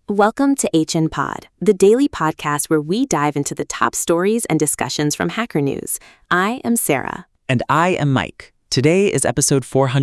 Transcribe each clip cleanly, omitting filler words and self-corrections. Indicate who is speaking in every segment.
Speaker 1: Welcome to HN Pod, the daily podcast where we dive into the top stories and discussions from Hacker News. I am Sarah.
Speaker 2: And I am Mike. Today is episode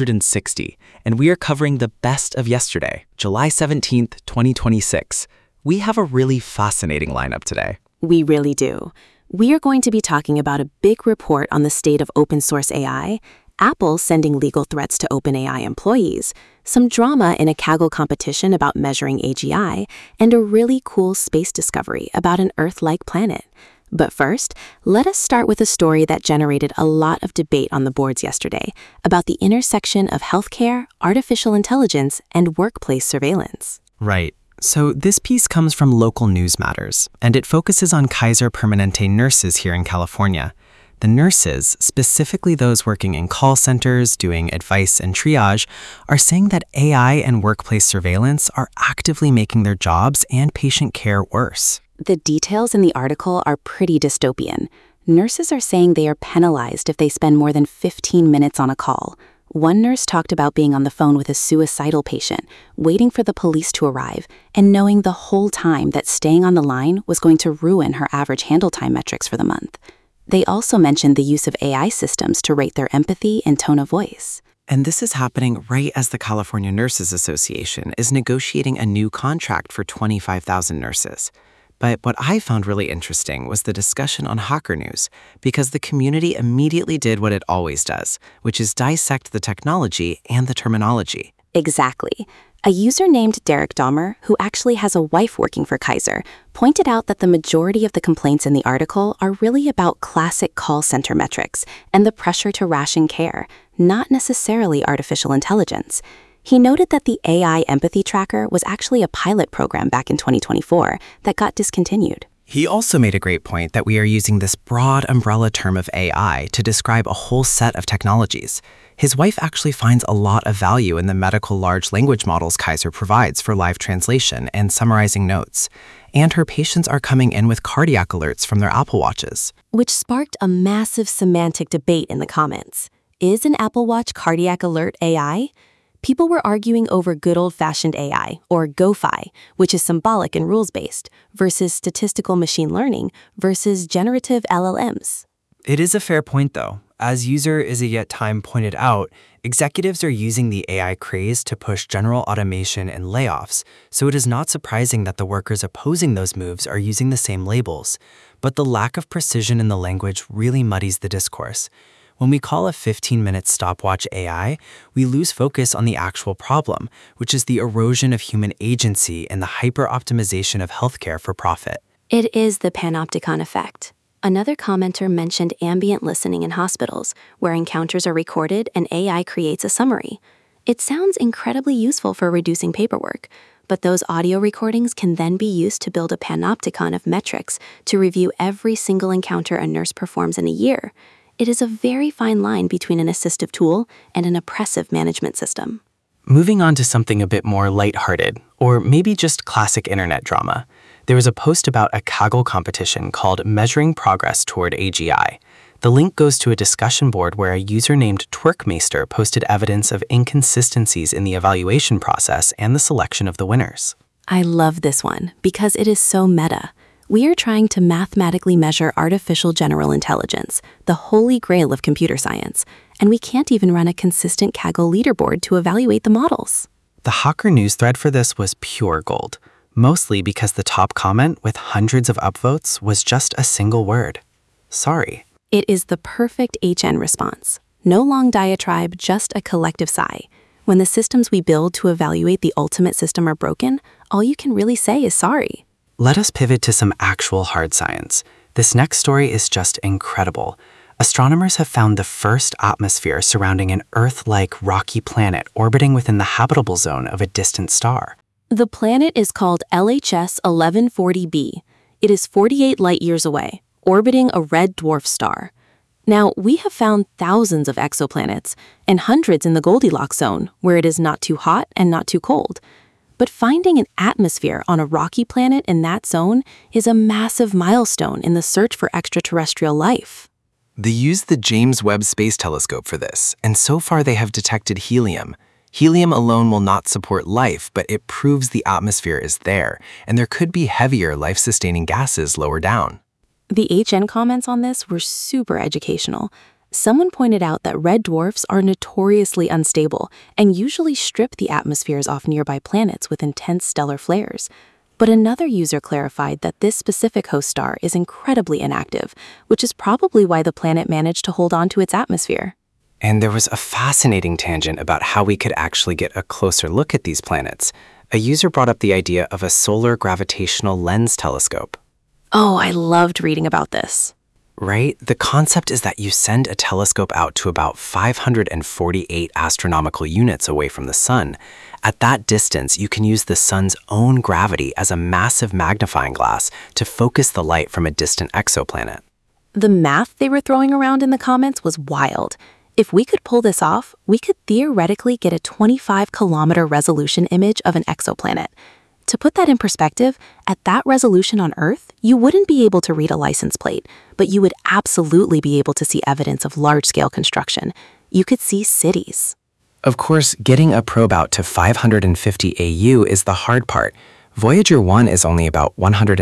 Speaker 2: 460, and we are covering the best of yesterday, July 17th, 2026. We have a really fascinating lineup today.
Speaker 1: We really do. We are going to be talking about a big report on the state of open source AI, Apple sending legal threats to OpenAI employees, some drama in a Kaggle competition about measuring AGI, and a really cool space discovery about an Earth-like planet. But first, let us start with a story that generated a lot of debate on the boards yesterday about the intersection of healthcare, artificial intelligence, and workplace surveillance.
Speaker 3: Right. So this piece comes from Local News Matters, and it focuses on Kaiser Permanente nurses here in California. The nurses, specifically those working in call centers, doing advice and triage, are saying that AI and workplace surveillance are actively making their jobs and patient care worse.
Speaker 1: The details in the article are pretty dystopian. Nurses are saying they are penalized if they spend more than 15 minutes on a call. One nurse talked about being on the phone with a suicidal patient, waiting for the police to arrive, and knowing the whole time that staying on the line was going to ruin her average handle time metrics for the month. They also mentioned the use of AI systems to rate their empathy and tone of voice.
Speaker 3: And this is happening right as the California Nurses Association is negotiating a new contract for 25,000 nurses. But what I found really interesting was the discussion on Hacker News, because the community immediately did what it always does, which is dissect the technology and the terminology.
Speaker 1: Exactly. A user named Derek Dahmer, who actually has a wife working for Kaiser, pointed out that the majority of the complaints in the article are really about classic call center metrics and the pressure to ration care, not necessarily artificial intelligence. He noted that the AI empathy tracker was actually a pilot program back in 2024 that got discontinued.
Speaker 3: He also made a great point that we are using this broad umbrella term of AI to describe a whole set of technologies. His wife actually finds a lot of value in the medical large language models Kaiser provides for live translation and summarizing notes. And her patients are coming in with cardiac alerts from their Apple Watches.
Speaker 1: Which sparked a massive semantic debate in the comments. Is an Apple Watch cardiac alert AI? People were arguing over good old-fashioned AI, or GoFi, which is symbolic and rules-based, versus statistical machine learning versus generative LLMs.
Speaker 4: It is a fair point, though. As user Is It Yet Time pointed out, executives are using the AI craze to push general automation and layoffs, so it is not surprising that the workers opposing those moves are using the same labels. But the lack of precision in the language really muddies the discourse. When we call a 15-minute stopwatch AI, we lose focus on the actual problem, which is the erosion of human agency and the hyper-optimization of healthcare for profit.
Speaker 1: It is the panopticon effect. Another commenter mentioned ambient listening in hospitals, where encounters are recorded and AI creates a summary. It sounds incredibly useful for reducing paperwork, but those audio recordings can then be used to build a panopticon of metrics to review every single encounter a nurse performs in a year. It is a very fine line between an assistive tool and an oppressive management system.
Speaker 3: Moving on to something a bit more lighthearted, or maybe just classic internet drama. There was a post about a Kaggle competition called Measuring Progress Toward AGI. The link goes to a discussion board where a user named Twerkmeister posted evidence of inconsistencies in the evaluation process and the selection of the winners.
Speaker 1: I love this one because it is so meta. We are trying to mathematically measure artificial general intelligence, the holy grail of computer science, and we can't even run a consistent Kaggle leaderboard to evaluate the models.
Speaker 3: The Hacker News thread for this was pure gold, mostly because the top comment with hundreds of upvotes was just a single word. Sorry.
Speaker 1: It is the perfect HN response. No long diatribe, just a collective sigh. When the systems we build to evaluate the ultimate system are broken, all you can really say is sorry.
Speaker 3: Let us pivot to some actual hard science. This next story is just incredible. Astronomers have found the first atmosphere surrounding an Earth-like rocky planet orbiting within the habitable zone of a distant star.
Speaker 1: The planet is called LHS 1140b. It is 48 light-years away, orbiting a red dwarf star. Now, we have found thousands of exoplanets and hundreds in the Goldilocks zone, where it is not too hot and not too cold. But finding an atmosphere on a rocky planet in that zone is a massive milestone in the search for extraterrestrial life.
Speaker 5: They used the James Webb Space Telescope for this, and so far they have detected helium.
Speaker 3: Helium alone will not support life, but it proves the atmosphere is there, and there could be heavier life-sustaining gases lower down.
Speaker 1: The HN comments on this were super educational. Someone pointed out that red dwarfs are notoriously unstable and usually strip the atmospheres off nearby planets with intense stellar flares. But another user clarified that this specific host star is incredibly inactive, which is probably why the planet managed to hold on to its atmosphere.
Speaker 3: And there was a fascinating tangent about how we could actually get a closer look at these planets. A user brought up the idea of a solar gravitational lens telescope.
Speaker 1: Oh, I loved reading about this.
Speaker 3: Right? The concept is that you send a telescope out to about 548 astronomical units away from the sun. At that distance, you can use the sun's own gravity as a massive magnifying glass to focus the light from a distant exoplanet.
Speaker 1: The math they were throwing around in the comments was wild. If we could pull this off, we could theoretically get a 25-kilometer resolution image of an exoplanet. To put that in perspective, at that resolution on Earth, you wouldn't be able to read a license plate, but you would absolutely be able to see evidence of large-scale construction. You could see cities.
Speaker 3: Of course, getting a probe out to 550 AU is the hard part. Voyager 1 is only about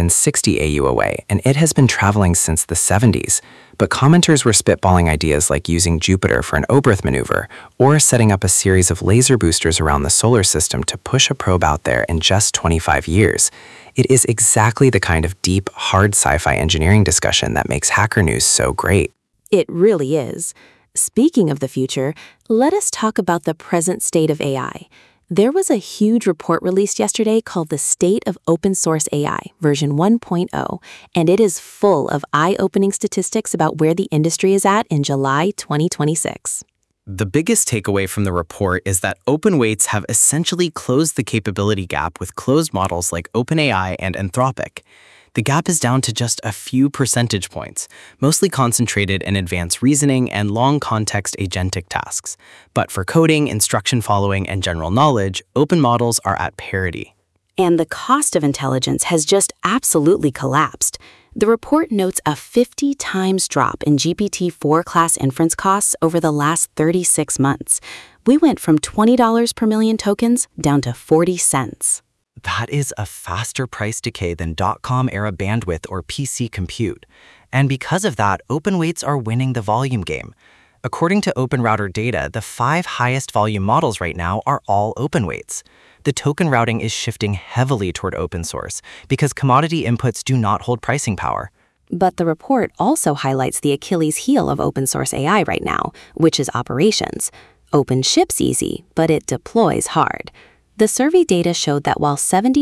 Speaker 3: 160 AU away, and it has been traveling since the 70s. But commenters were spitballing ideas like using Jupiter for an Oberth maneuver, or setting up a series of laser boosters around the solar system to push a probe out there in just 25 years. It is exactly the kind of deep, hard sci-fi engineering discussion that makes Hacker News so great.
Speaker 1: It really is. Speaking of the future, let us talk about the present state of AI. There was a huge report released yesterday called the State of Open Source AI, version 1.0, and it is full of eye-opening statistics about where the industry is at in July 2026.
Speaker 2: The biggest takeaway from the report is that open weights have essentially closed the capability gap with closed models like OpenAI and Anthropic. The gap is down to just a few percentage points, mostly concentrated in advanced reasoning and long-context agentic tasks. But for coding, instruction following, and general knowledge, open models are at parity.
Speaker 1: And the cost of intelligence has just absolutely collapsed. The report notes a 50 times drop in GPT-4 class inference costs over the last 36 months. We went from $20 per million tokens down to 40 cents.
Speaker 2: That is a faster price decay than .com-era bandwidth or PC compute. And because of that, open weights are winning the volume game. According to OpenRouter data, the 5 highest volume models right now are all open weights. The token routing is shifting heavily toward open source because commodity inputs do not hold pricing power.
Speaker 1: But the report also highlights the Achilles heel of open source AI right now, which is operations. Open ships easy, but it deploys hard. The survey data showed that while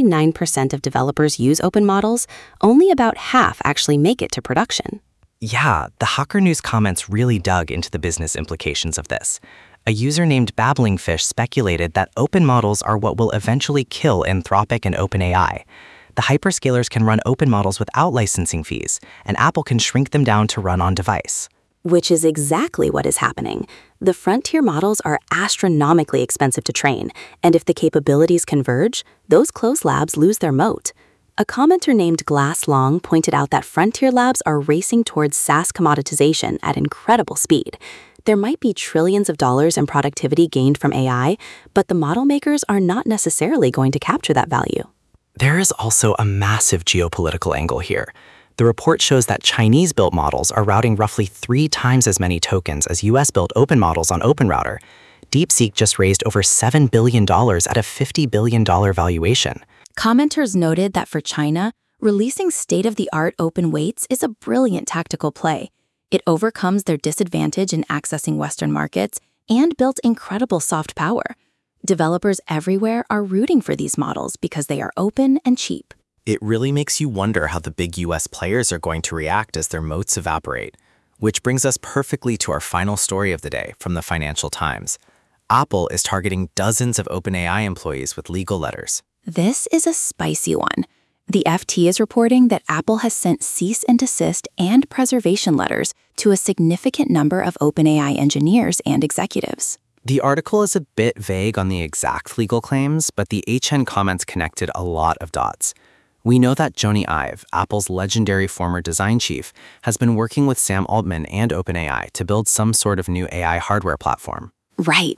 Speaker 1: 79% of developers use open models, only about half actually make it to production.
Speaker 2: Yeah, the Hacker News comments really dug into the business implications of this. A user named Babbling Fish speculated that open models are what will eventually kill Anthropic and OpenAI. The hyperscalers can run open models without licensing fees, and Apple can shrink them down to run on device.
Speaker 1: Which is exactly what is happening. The frontier models are astronomically expensive to train, and if the capabilities converge, those closed labs lose their moat. A commenter named Glass Long pointed out that frontier labs are racing towards SaaS commoditization at incredible speed. There might be trillions of dollars in productivity gained from AI, but the model makers are not necessarily going to capture that value.
Speaker 3: There is also a massive geopolitical angle here. The report shows that Chinese-built models are routing roughly 3 times as many tokens as US-built open models on OpenRouter. DeepSeek just raised over $7 billion at a $50 billion valuation.
Speaker 1: Commenters noted that for China, releasing state-of-the-art open weights is a brilliant tactical play. It overcomes their disadvantage in accessing Western markets and built incredible soft power. Developers everywhere are rooting for these models because they are open and cheap.
Speaker 2: It really makes you wonder how the big US players are going to react as their moats evaporate. Which brings us perfectly to our final story of the day from the Financial Times. Apple is targeting dozens of OpenAI employees with legal letters.
Speaker 1: This is a spicy one. The FT is reporting that Apple has sent cease and desist and preservation letters to a significant number of OpenAI engineers and executives.
Speaker 2: The article is a bit vague on the exact legal claims, but the HN comments connected a lot of dots. We know that Jony Ive, Apple's legendary former design chief, has been working with Sam Altman and OpenAI to build some sort of new AI hardware platform.
Speaker 1: Right.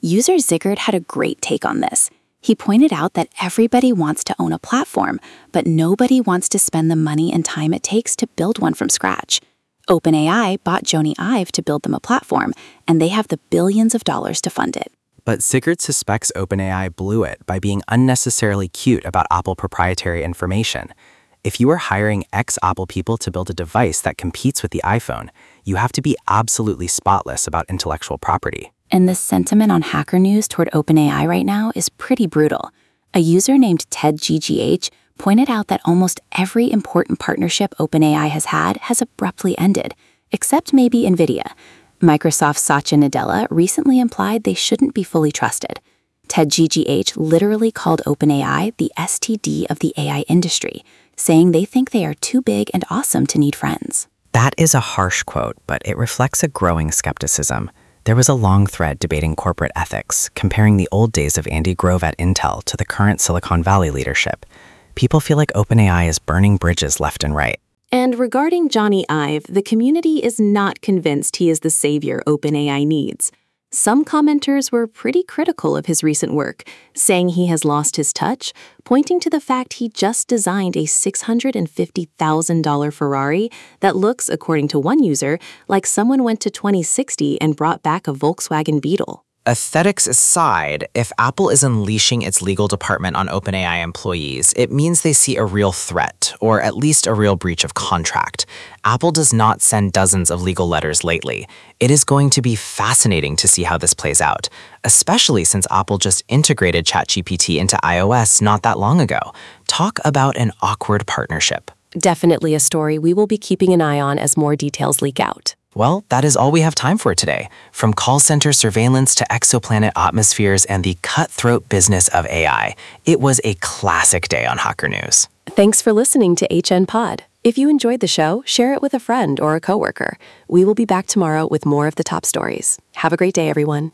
Speaker 1: User Ziggurat had a great take on this. He pointed out that everybody wants to own a platform, but nobody wants to spend the money and time it takes to build one from scratch. OpenAI bought Jony Ive to build them a platform, and they have the billions of dollars to fund it.
Speaker 3: But Ziggurat suspects OpenAI blew it by being unnecessarily cute about Apple proprietary information. If you are hiring ex-Apple people to build a device that competes with the iPhone, you have to be absolutely spotless about intellectual property.
Speaker 1: And the sentiment on Hacker News toward OpenAI right now is pretty brutal. A user named TedGGH pointed out that almost every important partnership OpenAI has had has abruptly ended, except maybe NVIDIA. Microsoft's Satya Nadella recently implied they shouldn't be fully trusted. TedGGH literally called OpenAI the STD of the AI industry, saying they think they are too big and awesome to need friends.
Speaker 3: That is a harsh quote, but it reflects a growing skepticism. There was a long thread debating corporate ethics, comparing the old days of Andy Grove at Intel to the current Silicon Valley leadership. People feel like OpenAI is burning bridges left and right.
Speaker 1: And regarding Jony Ive, the community is not convinced he is the savior OpenAI needs. Some commenters were pretty critical of his recent work, saying he has lost his touch, pointing to the fact he just designed a $650,000 Ferrari that looks, according to one user, like someone went to 2060 and brought back a Volkswagen Beetle.
Speaker 2: Aesthetics aside, if Apple is unleashing its legal department on OpenAI employees, it means they see a real threat, or at least a real breach of contract. Apple does not send dozens of legal letters lately. It is going to be fascinating to see how this plays out, especially since Apple just integrated ChatGPT into iOS not that long ago. Talk about an awkward partnership.
Speaker 1: Definitely a story we will be keeping an eye on as more details leak out.
Speaker 2: Well, that is all we have time for today. From call center surveillance to exoplanet atmospheres and the cutthroat business of AI, it was a classic day on Hacker News.
Speaker 1: Thanks for listening to HN Pod. If you enjoyed the show, share it with a friend or a coworker. We will be back tomorrow with more of the top stories. Have a great day, everyone.